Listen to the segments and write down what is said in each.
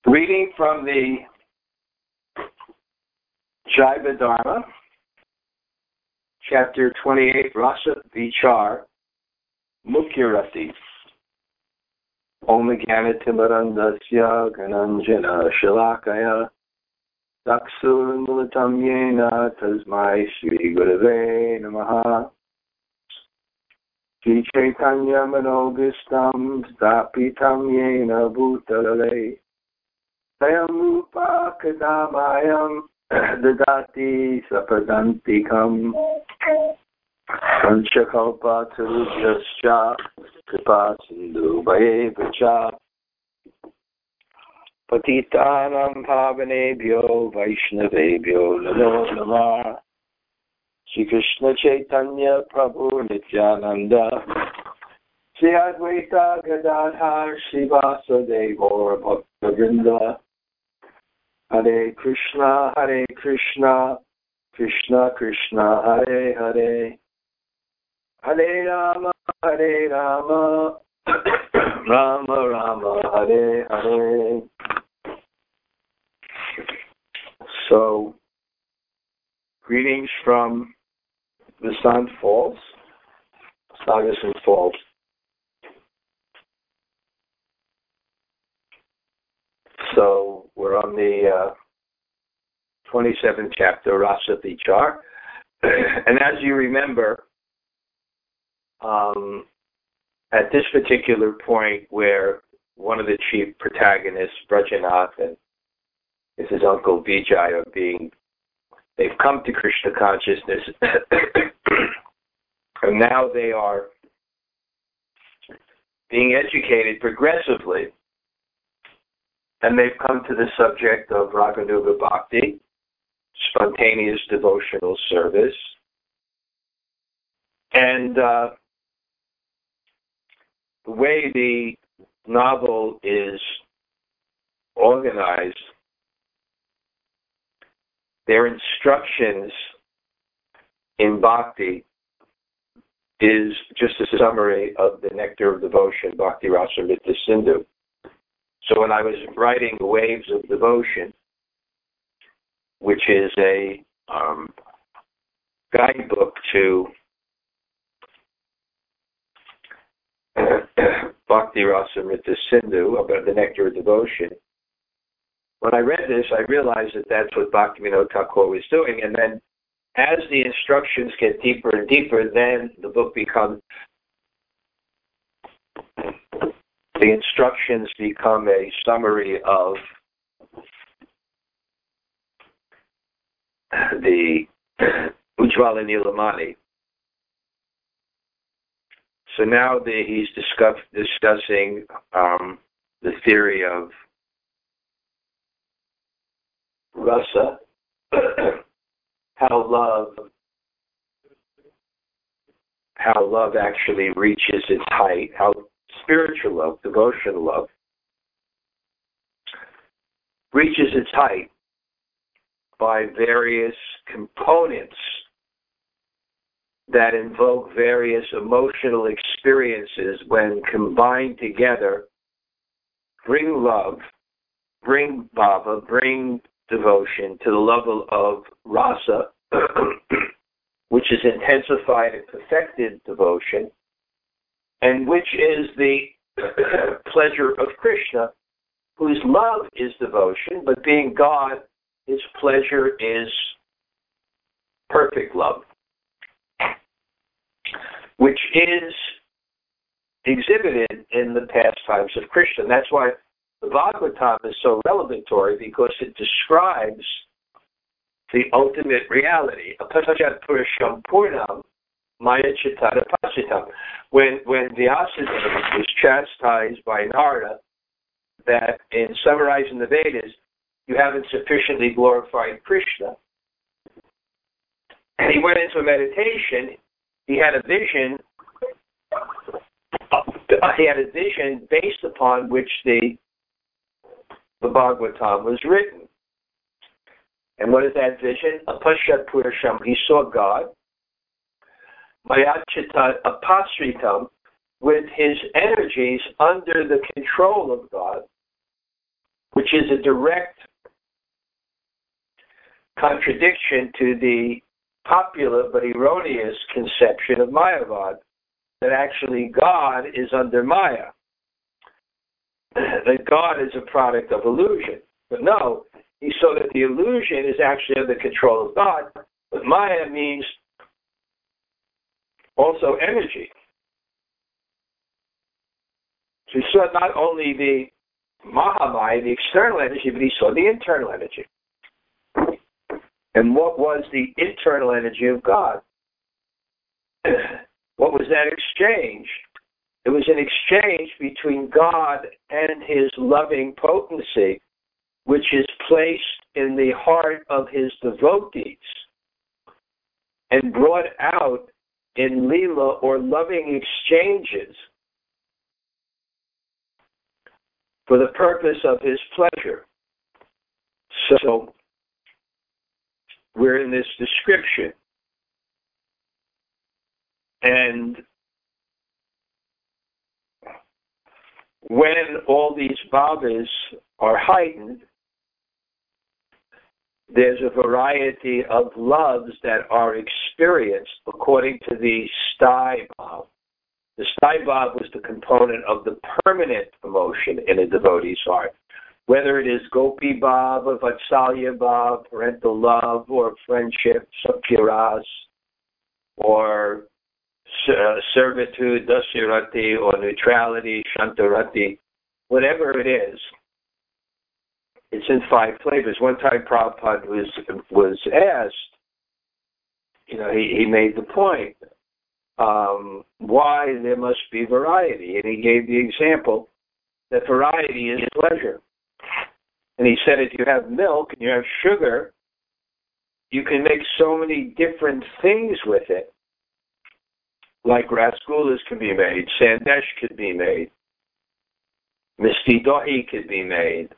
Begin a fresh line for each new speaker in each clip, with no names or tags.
Reading from the Jaiva Dharma, chapter 28, Rasa Vichar, Mukhya-rati. Om Jnana-timirandasya Gananjana Shalakaya Daksuranmulatam Yena Tasmai Shri Gurave Namaha Shri Chaitanya Manogistam Stapitam Yena Bhutalale Sayam Rupa Kadamayam Dadati Sapadantikam Panchakalpa Tarujascha Kripa Sindhu Bhayevacha Patitanam Pavanebhyo Vaishnavebhyo Namo Namah Shri Krishna Chaitanya Prabhu Nityananda Shri Advaita Gadadhar Srivasudeva Bhaktavrinda Hare Krishna Krishna Krishna Hare Hare Hare Rama Rama Rama Hare Hare. So, greetings from Vasant Falls, Sagazan Falls. So, we're on the 27th chapter, Rasa Vichar. And as you remember, at this particular point where one of the chief protagonists, Brajanath, and his uncle Vijay they've come to Krishna consciousness, and now they are being educated progressively, and they've come to the subject of Raganuga Bhakti, spontaneous devotional service, and the way the novel is organized, their instructions in Bhakti is just a summary of the Nectar of Devotion, Bhakti Rasamrita Sindhu. So when I was writing Waves of Devotion, which is a guidebook to Bhakti Rasamrita Sindhu, about the Nectar of Devotion, when I read this, I realized that that's what Bhaktivinoda Thakur was doing. And then as the instructions get deeper and deeper, then the book becomes, the instructions become a summary of the Ujjvala Nilamani. So now he's discussing the theory of rasa, how love actually reaches its height, how spiritual love, devotional love, reaches its height by various components that invoke various emotional experiences when combined together, bring love, bring bhava, bring devotion to the level of rasa, which is intensified and perfected devotion, and which is the pleasure of Krishna, whose love is devotion, but being God, his pleasure is perfect love, which is exhibited in the pastimes of Krishna. That's why the Bhagavatam is so revelatory, because it describes the ultimate reality. Apasajat purusham purnam maya chittara pasitam. When Vyasadeva was chastised by Narada that in summarizing the Vedas, you haven't sufficiently glorified Krishna, and he went into a meditation, he had a vision based upon which the Bhagavatam was written. And what is that vision? Apashat Purusham, he saw God. Mayachita Apasritam, with his energies under the control of God. which is a direct contradiction to the popular but erroneous conception of Mayavad, that actually God is under Maya, that God is a product of illusion. But no, he saw that the illusion is actually under control of God, but Maya means also energy. So he saw not only the Mahamaya, the external energy, but he saw the internal energy. And what was the internal energy of God? What was that exchange? It was an exchange between God and his loving potency, which is placed in the heart of his devotees and brought out in Leela, or loving exchanges, for the purpose of his pleasure. So, we're in this description. And when all these bhavas are heightened, there's a variety of loves that are experienced according to the sthai bhav. The sthai bhav was the component of the permanent emotion in a devotee's heart. Whether it is gopi bhav, or vatsalya bhav, parental love, or friendship, sakya-ras, or servitude, dasya-rati, or neutrality, shanta-rati, whatever it is, it's in 5 flavors. One time Prabhupada was asked, he made the point, why there must be variety. And he gave the example that variety is pleasure. And he said if you have milk and you have sugar, you can make so many different things with it. Like rasgullas can be made, sandesh could be made, misti dahi could be made,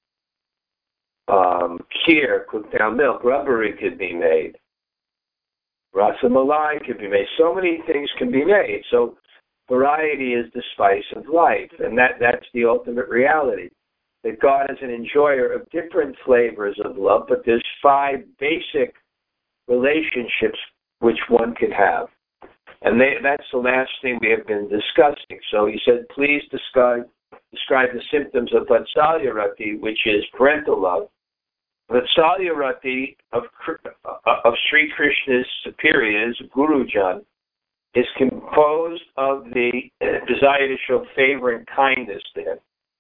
kheer, cooked down milk, rubbery could be made, rasa malai could be made. So many things can be made. So variety is the spice of life, and that's the ultimate reality. That God is an enjoyer of different flavors of love, but there's 5 basic relationships which one can have. And that's the last thing we have been discussing. So he said, please describe the symptoms of Vatsalya Rati, which is parental love. Vatsalya Rati of Sri Krishna's superiors, Gurujan, is composed of the desire to show favor and kindness to him.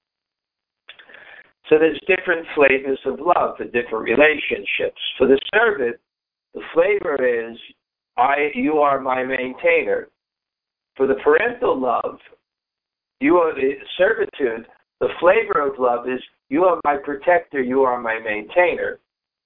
So there's different flavors of love for different relationships. For the servant, the flavor is, you are my maintainer. For the parental love, you are the servitude. The flavor of love is, you are my protector, you are my maintainer.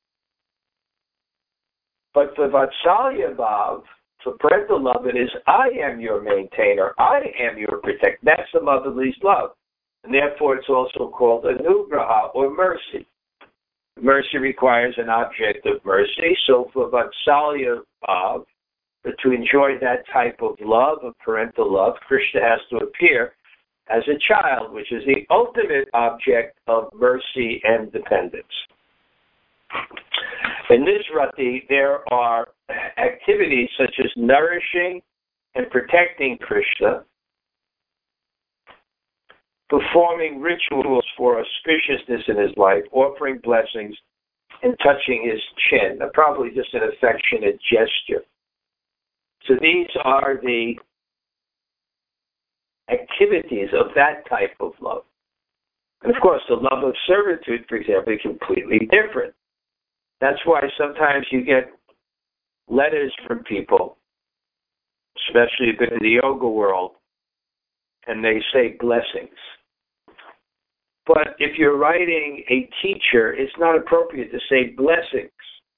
But for Vatsalya Bhav, for parental love, it is, I am your maintainer, I am your protector. That's the motherly's love. And therefore it's also called anugraha, or mercy. Mercy requires an object of mercy. So for Vatsalya Bhav, to enjoy that type of love, of parental love, Krishna has to appear as a child, which is the ultimate object of mercy and dependence. In this rati, there are activities such as nourishing and protecting Krishna, performing rituals for auspiciousness in his life, offering blessings, and touching his chin, probably just an affectionate gesture. So these are the activities of that type of love. And of course, the love of servitude, for example, is completely different. That's why sometimes you get letters from people, especially if in the yoga world, and they say blessings. But if you're writing a teacher, it's not appropriate to say blessings.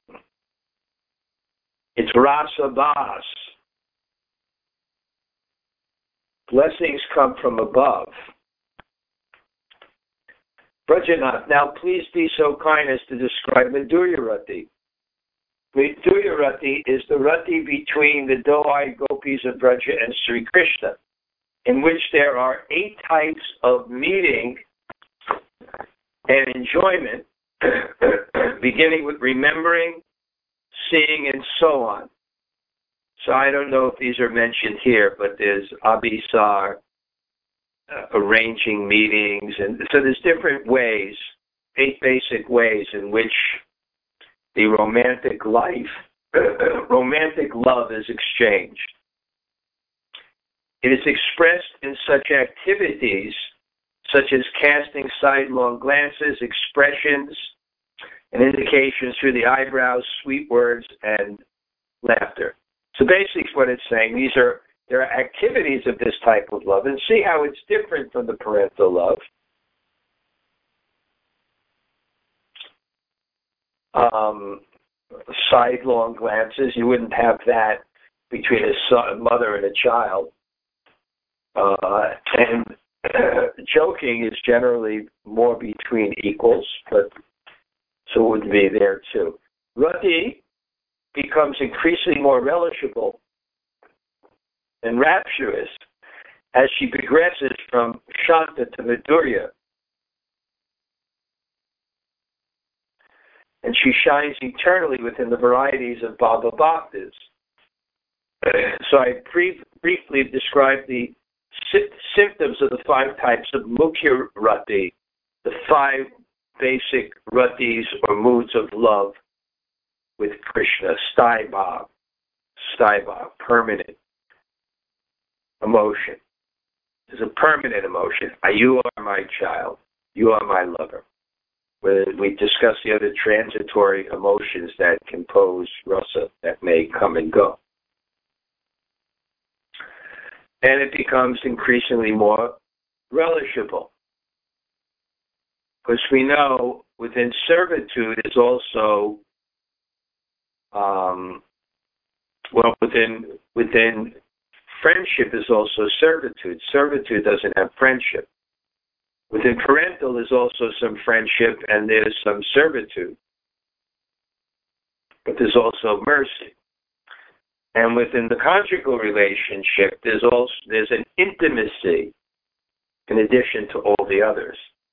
It's rasa bhas. Blessings come from above. Brajanath, now please be so kind as to describe Madhurya Rati. Madhurya Rati is the Rati between the doe-eyed gopis of Braja and Sri Krishna, in which there are 8 types of meeting and enjoyment, beginning with remembering, seeing, and so on. So I don't know if these are mentioned here, but there's Abhisar, arranging meetings, and so there's different ways, 8 basic ways in which the romantic life, romantic love is exchanged. It is expressed in such activities such as casting sidelong glances, expressions, and indications through the eyebrows, sweet words, and laughter. So basically what it's saying, there are activities of this type of love, and see how it's different from the parental love. Sidelong glances, you wouldn't have that between a mother and a child. And joking is generally more between equals, but so it would be there too. Rati becomes increasingly more relishable and rapturous as she progresses from Shanta to Madhurya. And she shines eternally within the varieties of Bhava Bhaktas. So I briefly described the symptoms of the 5 types of Mukhya Rati, the 5 basic ratis or moods of love with Krishna. Sthai Bhav, permanent emotion. It's a permanent emotion. You are my child. You are my lover. We discussed the other transitory emotions that compose rasa that may come and go. And it becomes increasingly more relishable. Because we know within servitude is also, within friendship is also servitude. Servitude doesn't have friendship. Within parental is also some friendship and there's some servitude. But there's also mercy. And within the conjugal relationship, there's an intimacy in addition to all the others.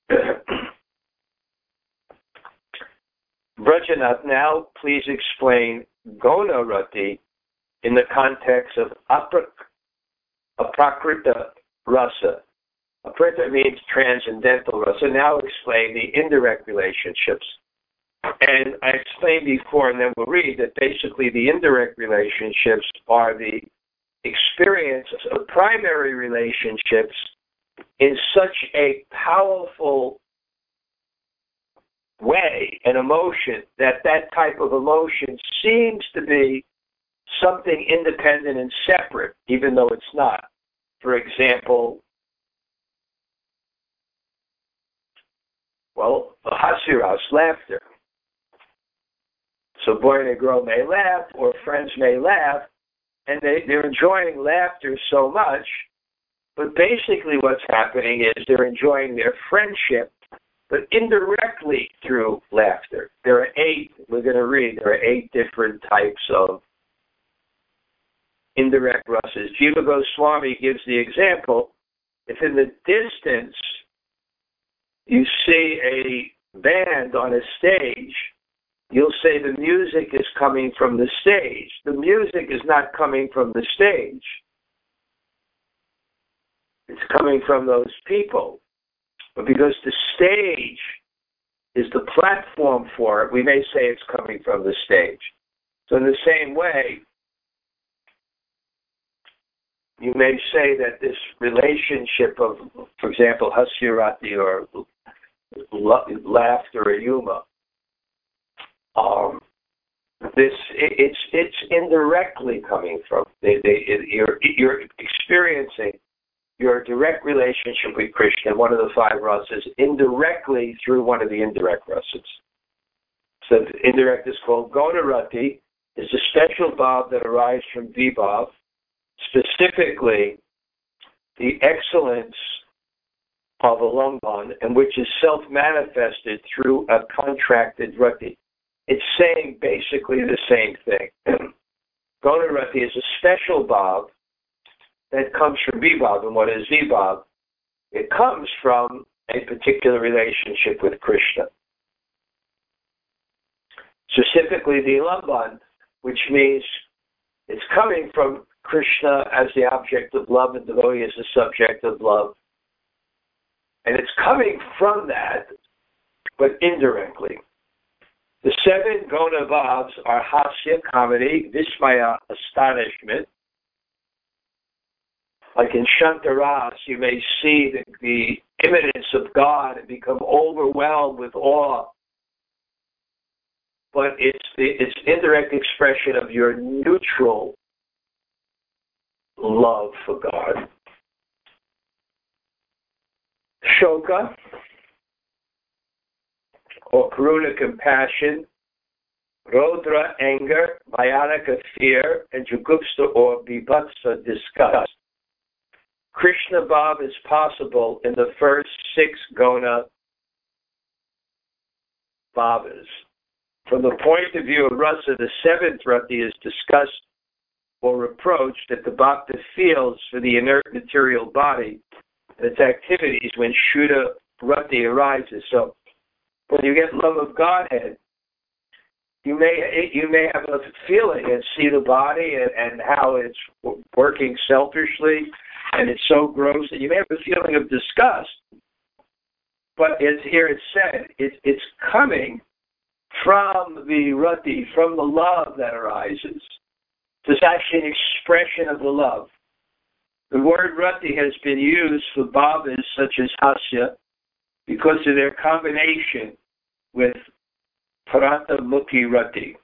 Brajanath, now please explain Gona Rati in the context of aprakrita rasa. Aprakrita means transcendental rasa. Now explain the indirect relationships. And I explained before, and then we'll read, that basically the indirect relationships are the experience of primary relationships in such a powerful way and emotion that type of emotion seems to be something independent and separate, even though it's not. For example, hasiras, laughter. So boy and girl may laugh, or friends may laugh, and they're enjoying laughter so much, but basically what's happening is they're enjoying their friendship, but indirectly through laughter. There are 8, we're going to read, there are 8 different types of indirect rasas. Jiva Goswami gives the example, if in the distance you see a band on a stage, you'll say the music is coming from the stage. The music is not coming from the stage. It's coming from those people. But because the stage is the platform for it, we may say it's coming from the stage. So in the same way, you may say that this relationship of, for example, Hasyarati or laughter or humor, it's indirectly coming from. You're experiencing your direct relationship with Krishna, one of the 5 rasas, indirectly through one of the indirect rasas. So the indirect is called Gonarati. It's a special bhav that arises from Vibhav, specifically the excellence of Alamban, and which is self-manifested through a contracted rati. It's saying basically the same thing. Gonarati is a special bhav that comes from Vibhav. And what is Vibhav? It comes from a particular relationship with Krishna. Specifically the Lamband, which means it's coming from Krishna as the object of love and devotee as the subject of love. And it's coming from that, but indirectly. The 7 Gona Bhavs are Hasya, comedy, Vismaya, astonishment. Like in Shantaras, you may see the imminence of God and become overwhelmed with awe. But it's indirect expression of your neutral love for God. Shoka, or Karuna, compassion, Rodra, anger, Bhayanaka, fear, and Jugupsta, or Bibhatsa, disgust. Krishna Bhav is possible in the first 6 Gona Bhavas. From the point of view of Rasa, the 7th Rati is disgust or reproach that the Bhakta feels for the inert material body and its activities when Shuddha Rati arises. So when you get love of Godhead, you may have a feeling and see the body and how it's working selfishly, and it's so gross that you may have a feeling of disgust. But as here it's said, it's coming from the rati, from the love that arises. It's actually an expression of the love. The word rati has been used for bhavas such as hasya because of their combination with Pratamukhi rati.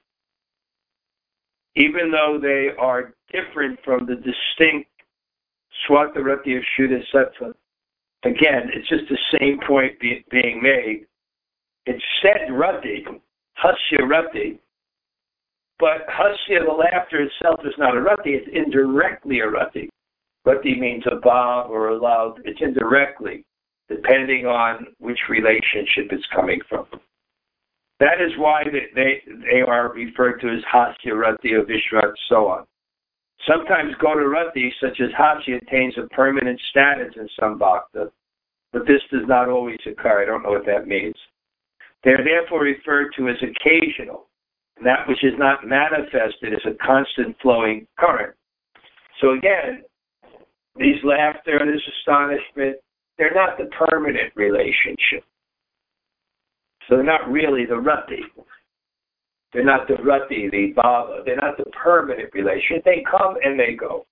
Even though they are different from the distinct Swata rati of Shuddha Sattva, again, it's just the same point being made. It's said rati, hasya rati, but hasya, the laughter itself, is not a rati, it's indirectly a rati. Rati means a bhav or a love. It's indirectly, depending on which relationship it's coming from. That is why they are referred to as hasya rati or vishrat, so on. Sometimes Gona rati, such as hasya, attains a permanent status in some bhakta, but this does not always occur. I don't know what that means. They are therefore referred to as occasional, and that which is not manifested as a constant flowing current. So again, these laughter, this astonishment, they're not the permanent relationship. So they're not really the rati. They're not the rati, the bhava. They're not the permanent relationship. They come and they go.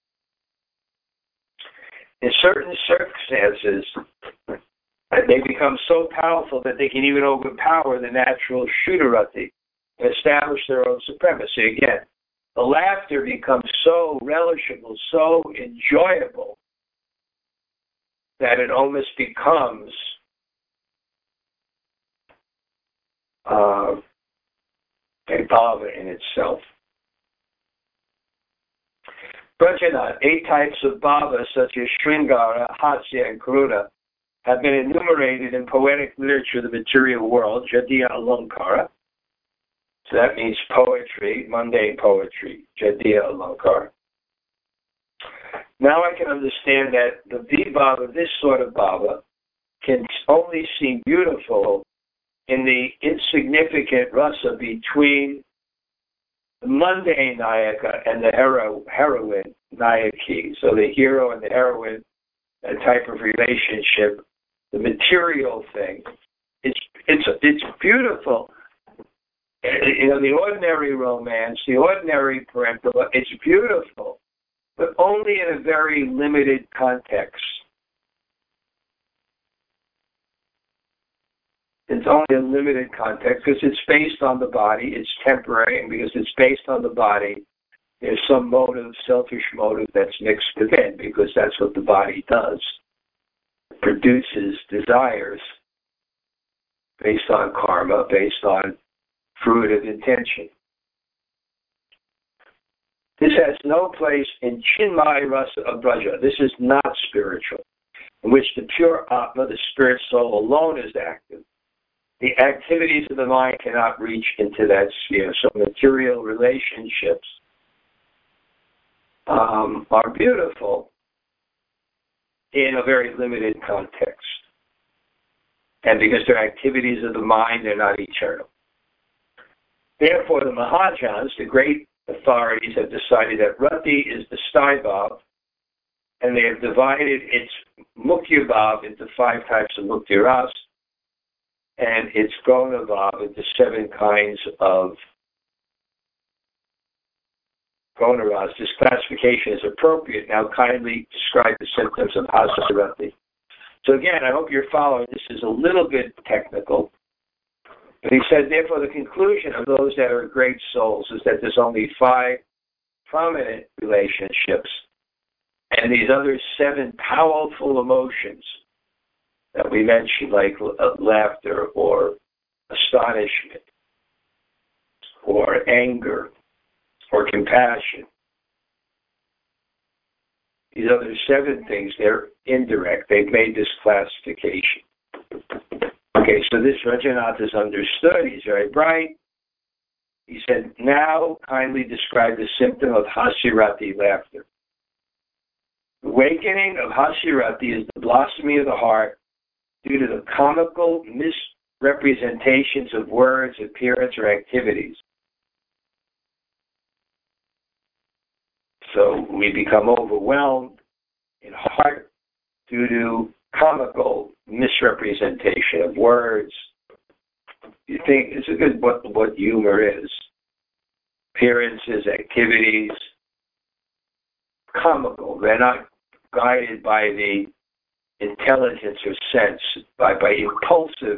In certain circumstances, they become so powerful that they can even overpower the natural Shuddha rati and establish their own supremacy. Again, the laughter becomes so relishable, so enjoyable, that it almost becomes a bhava in itself. Brajana, 8 types of bhava, such as Sringara, Hasya, and Karuna, have been enumerated in poetic literature of the material world, Jadiya Alankara. So that means poetry, mundane poetry, Jadiya Alankara. Now I can understand that the vibhava, this sort of bhava, can only seem beautiful in the insignificant rasa between the mundane nayaka and the heroine nayaki. So the hero and the heroine, that type of relationship, the material thing, it's beautiful. You know, the ordinary romance, the ordinary parental, it's beautiful, but only in a very limited context. It's only a limited context because it's based on the body, it's temporary, and because it's based on the body, there's some motive, selfish motive that's mixed within, because that's what the body does. It produces desires based on karma, based on fruit of intention. This has no place in Chinmaya Rasa of Braja. This is not spiritual, in which the pure Atma, the spirit soul alone, is active. The activities of the mind cannot reach into that sphere. So material relationships are beautiful in a very limited context. And because they're activities of the mind, they're not eternal. Therefore, the Mahajans, the great authorities, have decided that Rati is the Sthai Bhav, and they have divided its Mukhya Bhav into 5 types of Mukti Ras, and its Gona Bhav into 7 kinds of Gona Ras. This classification is appropriate. Now kindly describe the symptoms of Hasya Rati. So again, I hope you're following. This is a little bit technical. But he said, therefore, the conclusion of those that are great souls is that there's only 5 prominent relationships, and these other 7 powerful emotions that we mentioned, like laughter or astonishment or anger or compassion. These other 7 things, they're indirect. They've made this classification. Okay, so this Rajanath is understood. He's very bright. He said, now kindly describe the symptom of Hasirati, laughter. The awakening of Hasirati is the blossoming of the heart due to the comical misrepresentations of words, appearance, or activities. So we become overwhelmed in heart due to comical misrepresentation of words. You think it's a good what humor is. Appearances, activities, comical. They're not guided by the intelligence or sense, by impulsive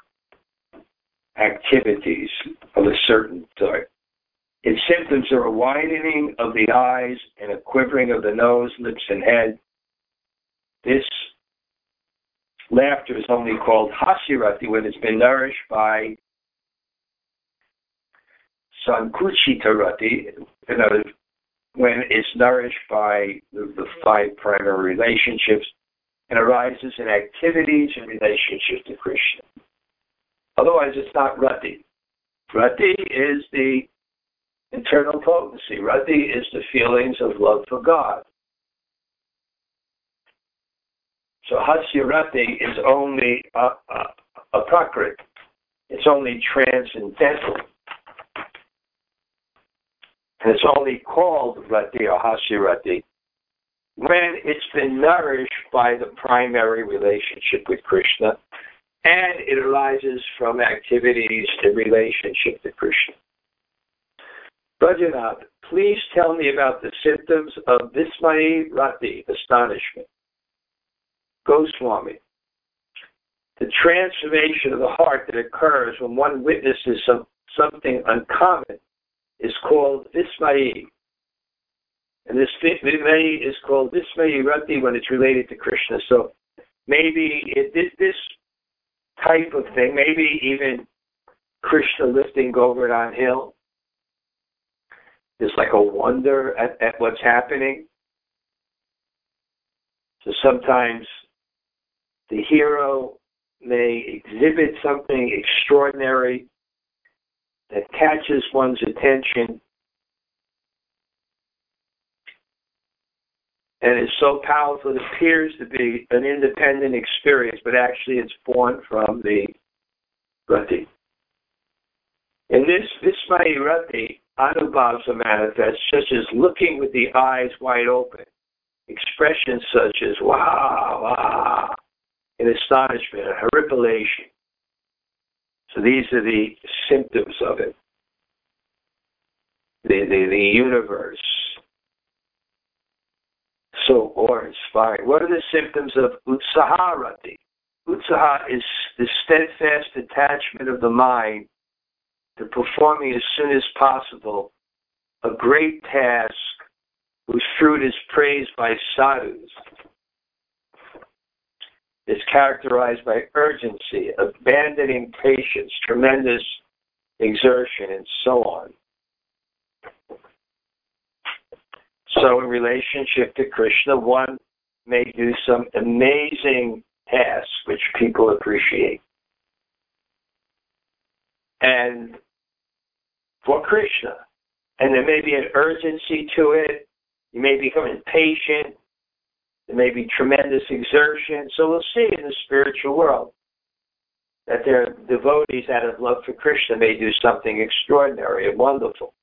activities of a certain sort. Its symptoms are a widening of the eyes and a quivering of the nose, lips, and head. This laughter is only called Hasirati when it's been nourished by Sankuchitarati, in other words, when it's nourished by the 5 primary relationships and arises in activities and relationships to Krishna. Otherwise, it's not Rati. Rati is the internal potency. Rati is the feelings of love for God. So Hasirati is only a prakrit. It's only transcendental. And it's only called Rati or Hasirati when it's been nourished by the primary relationship with Krishna, and it arises from activities in relationship to Krishna. Rajanath, please tell me about the symptoms of Vismayi Rati, astonishment. Goswami, the transformation of the heart that occurs when one witnesses something uncommon is called Vismayi. And this Vismayi is called Vismayi Rati when it's related to Krishna. So maybe this type of thing, maybe even Krishna lifting Govardhan Hill, is like a wonder at what's happening. So sometimes the hero may exhibit something extraordinary that catches one's attention and is so powerful it appears to be an independent experience, but actually it's born from the Rati. In this Vismayi Rati, Anubhavs are manifest, such as looking with the eyes wide open, expressions such as wow, wow, in astonishment, a horripilation. So these are the symptoms of it. The universe. So awe-inspiring. What are the symptoms of Utsaharati? Utsaha is the steadfast attachment of the mind to performing as soon as possible a great task whose fruit is praised by sadhus. It's characterized by urgency, abandoning patience, tremendous exertion, and so on. So in relationship to Krishna, one may do some amazing tasks which people appreciate. And for Krishna, and there may be an urgency to it, you may become impatient, there may be tremendous exertion. So we'll see in the spiritual world. that their devotees, out of love for Krishna, may do something extraordinary and wonderful.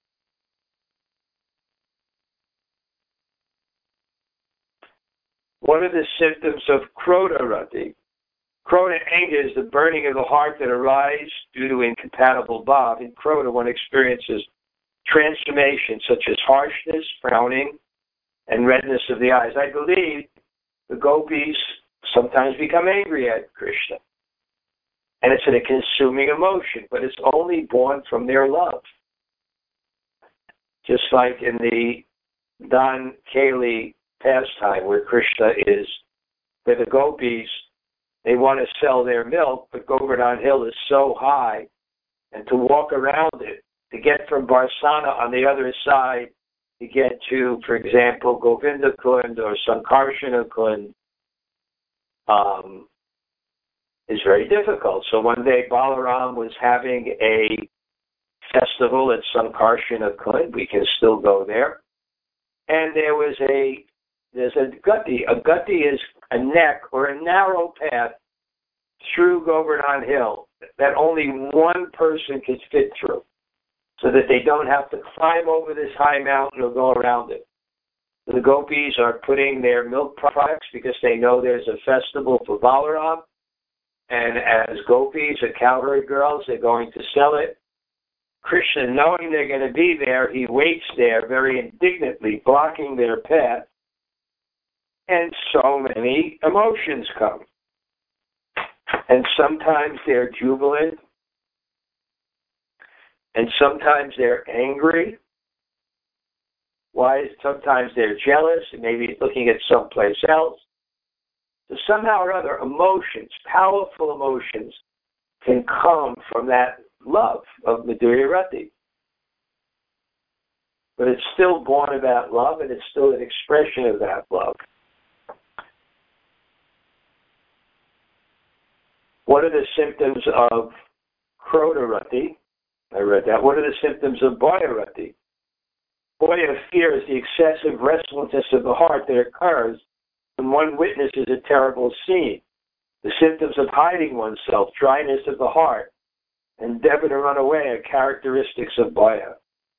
What are the symptoms of Krodha Rati? Krodha anger is the burning of the heart that arises due to incompatible bhav. In Krodha, one experiences transformation such as harshness, frowning, and redness of the eyes. I believe the gopis sometimes become angry at Krishna. And it's a consuming emotion, but it's only born from their love. Just like in the Dan Keli pastime where Krishna is, where the gopis, they want to sell their milk, but Govardhan Hill is so high, and to walk around it, to get from Barsana on the other side, to get to, for example, Govinda Kund or Sankarshana Kund, is very difficult. So one day Balaram was having a festival at Sankarshana Kund. We can still go there. And there's a gutti. A gutti is a neck or a narrow path through Govardhan Hill that only one person can fit through, so that they don't have to climb over this high mountain or go around it. So the gopis are putting their milk products because they know there's a festival for Balaram, and as gopis or cowherd girls, they're going to sell it. Krishna, knowing they're going to be there, he waits there very indignantly, blocking their path, and so many emotions come. And sometimes they're jubilant, and sometimes they're angry. Why? Sometimes they're jealous and maybe looking at someplace else. So somehow or other, emotions, powerful emotions, can come from that love of Madhurya Rati. But it's still born of that love, and it's still an expression of that love. What are the symptoms of Krodha Rati? I read that. What are the symptoms of Bhaya Rati? Bhaya, fear, is the excessive restlessness of the heart that occurs when one witnesses a terrible scene. The symptoms of hiding oneself, dryness of the heart, endeavor to run away are characteristics of Bhaya.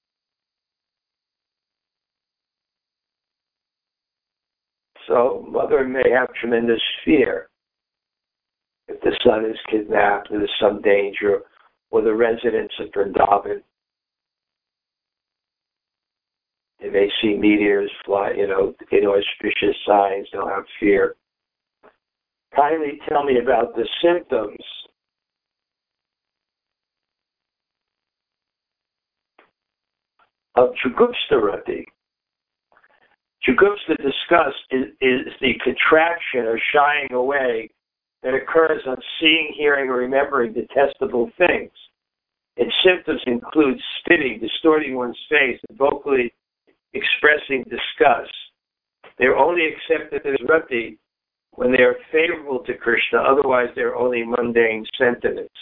So, mother may have tremendous fear if the son is kidnapped, or there's some danger, or the residents of Vrindavan. They may see meteors fly, inauspicious signs, they'll have fear. Kindly tell me about the symptoms of Jugupta Rati. Jugupta discussed is the contraction or shying away that occurs on seeing, hearing, or remembering detestable things. Its symptoms include spitting, distorting one's face, and vocally expressing disgust. They're only accepted as rati when they are favorable to Krishna, otherwise they're only mundane sentiments.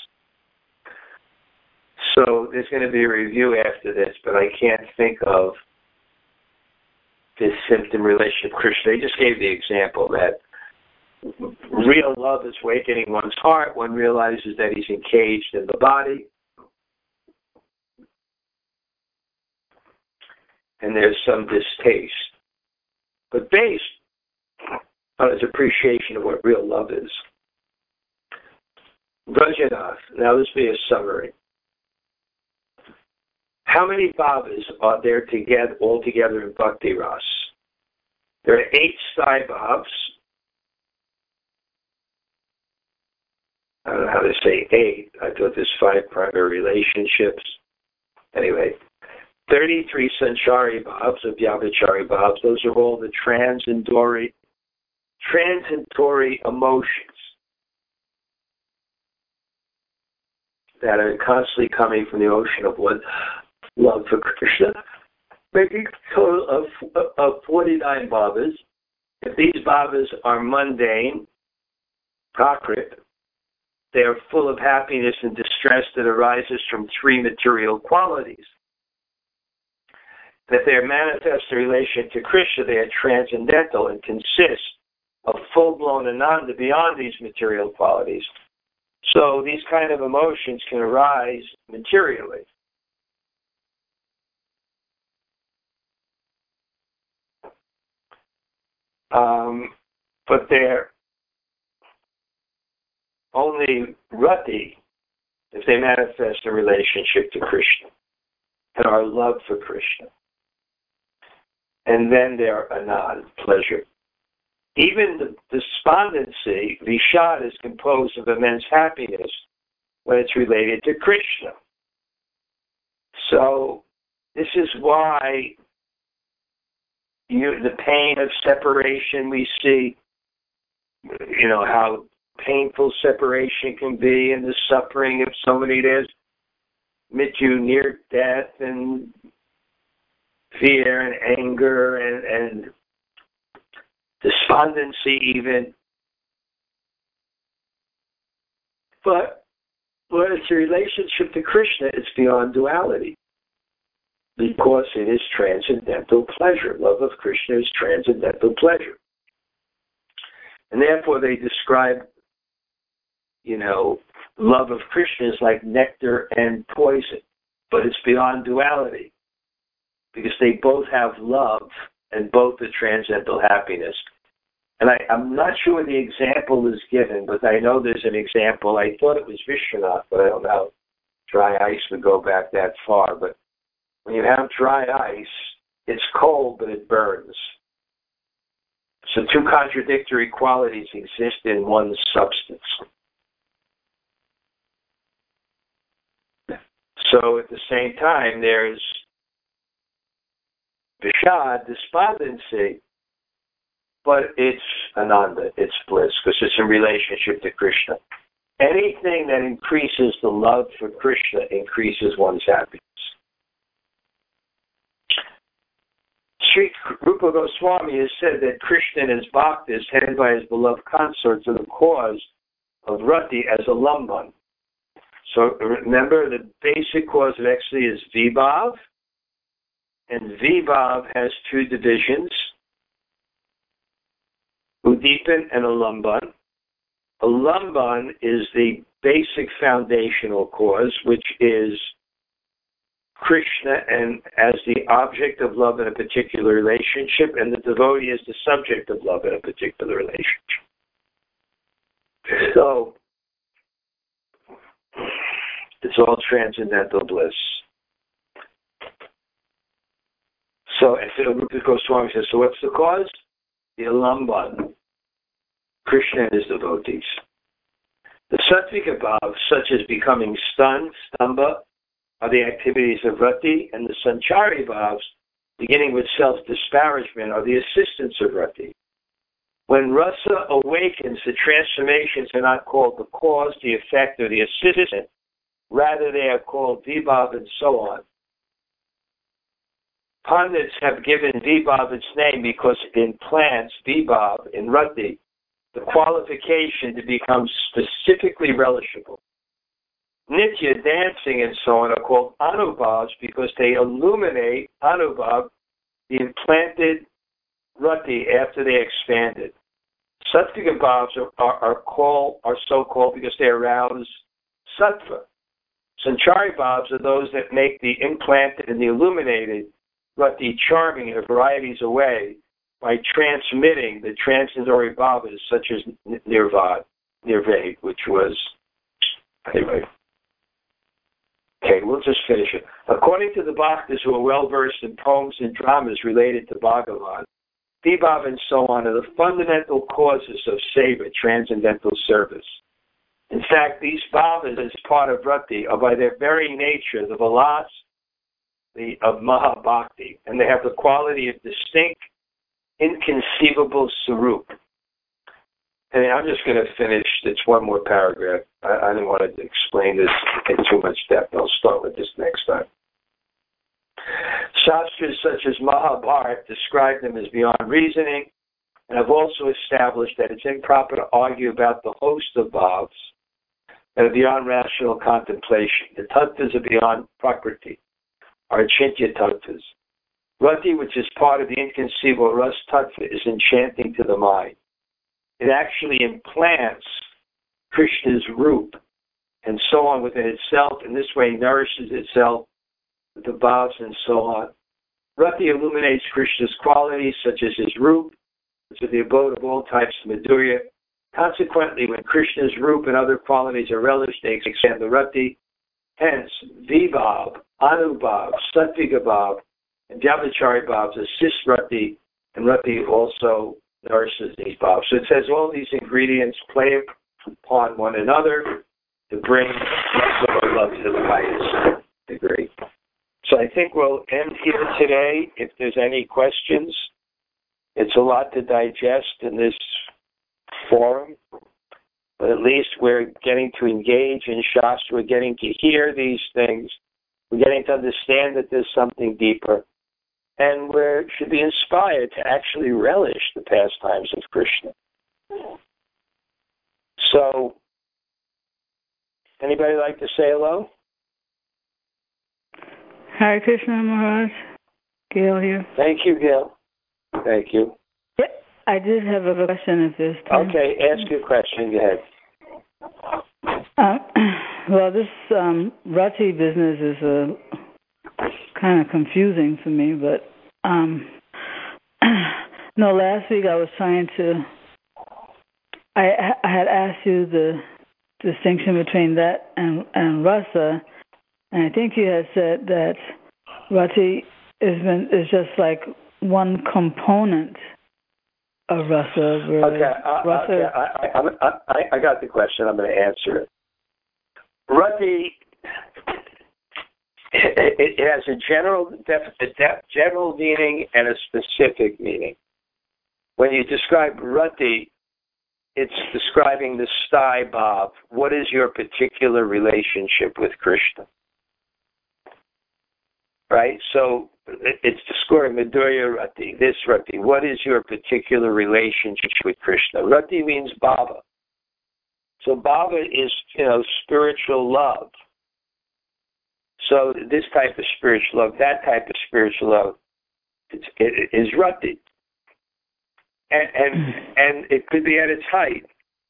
So there's going to be a review after this, but I can't think of this symptom relation to Krishna. They just gave the example that real love is awakening one's heart. One realizes that he's encaged in the body. And there's some distaste. But based on his appreciation of what real love is. Brajanath. Now this will be a summary. How many bhavas are there all together in Bhakti Ras? There are 8 sthai bhavas. I don't know how to say 8. I thought there's 5 primary relationships. Anyway, 33 sanchari bhavas of Vyabhichari bhavas. Those are all the transitory emotions that are constantly coming from the ocean of love for Krishna, making a total of 49 bhavas. If these bhavas are mundane, prakrit, they are full of happiness and distress that arises from 3 material qualities. And if they are manifest in relation to Krishna, they are transcendental and consist of full-blown ananda beyond these material qualities. So these kind of emotions can arise materially. But they're only rati if they manifest a relationship to Krishna and our love for Krishna. And then they're anand, pleasure. Even the despondency, vishad, is composed of immense happiness when it's related to Krishna. So this is why the pain of separation we see, how painful separation can be, and the suffering of somebody that's mrityu, near death, and fear and anger and despondency even. But when it's a relationship to Krishna, it's beyond duality, because it is transcendental pleasure. Love of Krishna is transcendental pleasure. And therefore they describe, love of Krishna is like nectar and poison, but it's beyond duality, because they both have love and both are transcendental happiness. And I'm not sure the example is given, but I know there's an example. I thought it was Vishwanath, but I don't know. Dry ice would go back that far. But when you have dry ice, it's cold, but it burns. So two contradictory qualities exist in one substance. So at the same time, there's vishad, despondency, but it's ananda, it's bliss, because it's in relationship to Krishna. Anything that increases the love for Krishna increases one's happiness. Sri Rupa Goswami has said that Krishna and his bhaktas, headed by his beloved consorts, are the cause of rati as a lamban. So remember, the basic cause of ecstasy is vibhav, and vibhav has two divisions, udipan and alamban. Alamban is the basic foundational cause, which is Krishna and as the object of love in a particular relationship, and the devotee is the subject of love in a particular relationship. So it's all transcendental bliss. So, and so Rupa Goswami says, so what's the cause? The alamban, Krishna and his devotees. The sattvika bhav, such as becoming stunned, stamba, are the activities of rati, and the sanchari bhavs, beginning with self-disparagement, are the assistants of rati. When rasa awakens, the transformations are not called the cause, the effect, or the assistant. Rather, they are called vibhav and so on. Pandits have given vibhav its name because it implants vibhav in rati, the qualification to become specifically relishable. Nitya, dancing, and so on are called anubhavs because they illuminate anubhav, the implanted rati, after they expanded. Sattvika bhavs are so called because they arouse sattva. Sanchari bhavs are those that make the implanted and the illuminated rati charming in a varieties of ways by transmitting the transitory bhavas such as nirvad, which was, anyway. Okay, we'll just finish it. According to the bhaktas who are well-versed in poems and dramas related to Bhagavan, vibhav and so on are the fundamental causes of seva, transcendental service. In fact, these bhavas as part of rati are by their very nature the vilas of Mahabhakti, and they have the quality of distinct, inconceivable sarup. And I'm just going to finish. It's one more paragraph. I didn't want to explain this in too much depth. I'll start with this next time. Shastras such as Mahabharata describe them as beyond reasoning, and have also established that it's improper to argue about the host of bhavs that are beyond rational contemplation. The tattvas are beyond prakriti, are achintya tattvas. Rati, which is part of the inconceivable ras tattva, is enchanting to the mind. It actually implants Krishna's roop and so on within itself, and this way nourishes itself with the bhavs and so on. Rati illuminates Krishna's qualities, such as his roop, which is the abode of all types of Madhurya. Consequently, when Krishna's roop and other qualities are relished, they expand the Rati. Hence, Vibhav, Anubhav, Sattvika Bhav, and Vyabhichari Bhavs assist Rati, and Rati also nourishes these Bhavs. So it says all these ingredients play upon one another to bring love to the highest degree. So I think we'll end here today. If there's any questions, it's a lot to digest in this forum, but at least we're getting to engage in Shastra. We're getting to hear these things. We're getting to understand that there's something deeper. And we should be inspired to actually relish the pastimes of Krishna. So, anybody like to say hello?
Hare Krishna Maharaj. Gail here.
Thank you, Gail. Thank you.
Yeah, I did have a question at this time.
Okay, ask your question. Go ahead.
Well, this Rati business is kind of confusing for me, but no, last week I was trying to, I had asked you the distinction between that and rasa, and I think you had said that Rati is just like one component of rasa.
Okay, I got the question. I'm going to answer it. Rati, it has a general meaning and a specific meaning. When you describe Rati, it's describing the sthai bhav. What is your particular relationship with Krishna? Right? So it's describing Madhurya Rati, this Rati. What is your particular relationship with Krishna? Rati means bhava. So bhava is, spiritual love. So this type of spiritual love, that type of spiritual love, is Rati. And it could be at its height.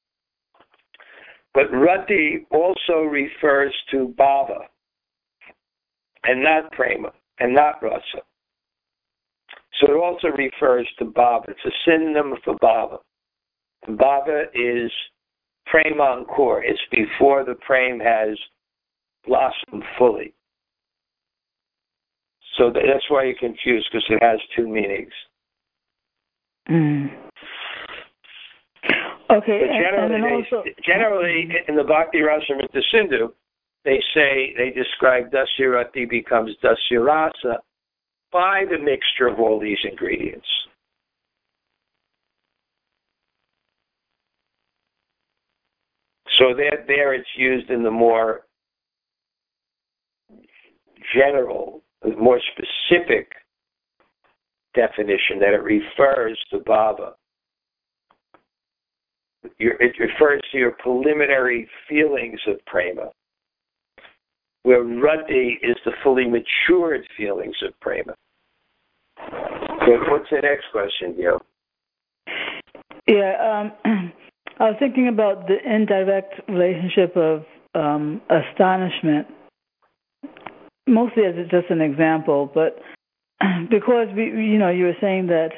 But Rati also refers to bhava, and not prema, and not rasa. So it also refers to bhava. It's a synonym for bhava. And bhava is prema ankur. It's before the prema has blossomed fully. So that's why you're confused, because it has two meanings.
Mm. Okay.
But generally, in the Bhakti Rasamrita Sindhu, they describe Dasya Rati becomes Dasya Rasa by the mixture of all these ingredients. So there it's used in the more general, more specific definition that it refers to bhava. It refers to your preliminary feelings of prema, where Rati is the fully matured feelings of prema. So what's the next question, Gil?
Yeah, I was thinking about the indirect relationship of astonishment, mostly as just an example, but because you were saying that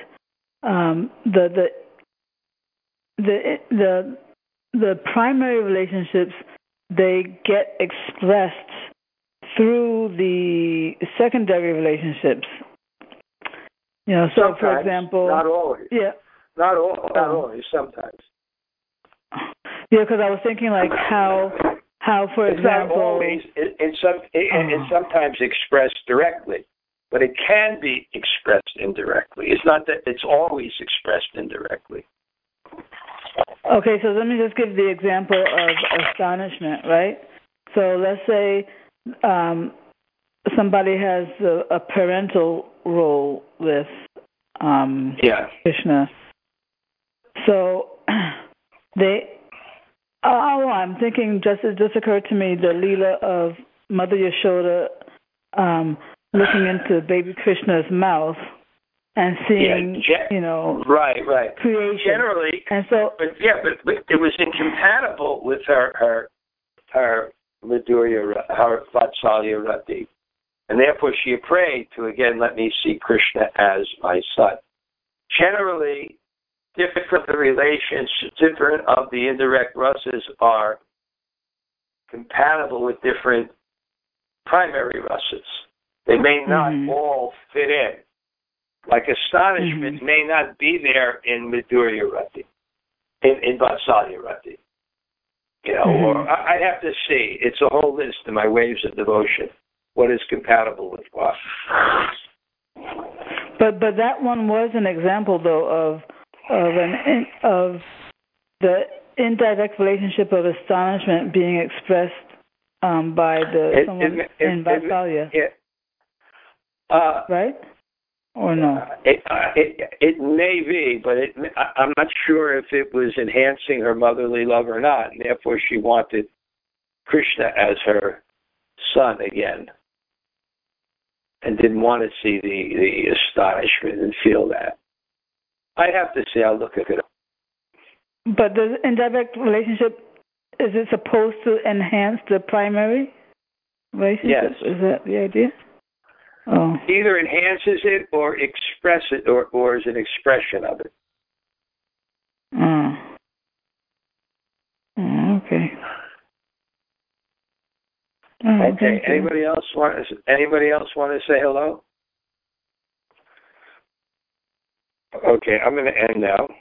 the primary relationships, they get expressed through the secondary relationships. So
sometimes,
for example,
not always.
Yeah.
Not always. Sometimes.
Yeah, because I was thinking like how for
it's
example,
not always. It's sometimes expressed directly, but it can be expressed indirectly. It's not that it's always expressed indirectly.
Okay, so let me just give the example of astonishment, right? So let's say somebody has a parental role with Krishna. So I'm thinking, it just occurred to me, the Leela of Mother Yashoda looking into baby Krishna's mouth and seeing,
right,
creation.
Generally,
and so,
but it was incompatible with her Madhurya, her Vatsalya Rati. And therefore she prayed to again let me see Krishna as my son. Generally, different relations, different of the indirect rasas are compatible with different primary rasas. They may not all fit in. Like astonishment may not be there in Madhurya Rati, in Vatsalya Rati. You know, or I'd have to see. It's a whole list of my waves of devotion. What is compatible with what?
But that one was an example, though, of the indirect relationship of astonishment being expressed by someone in Vatsalya. Right? Or no?
It may be, but I'm not sure if it was enhancing her motherly love or not, and therefore she wanted Krishna as her son again, and didn't want to see the astonishment and feel that. I'd have to see. I'll look at it.
But the indirect relationship, is it supposed to enhance the primary relationship?
Yes.
Is that the idea? Oh.
Either enhances it or express it, or is an expression of it.
Okay.
Okay. Anybody else want to say hello? Okay, I'm going to end now.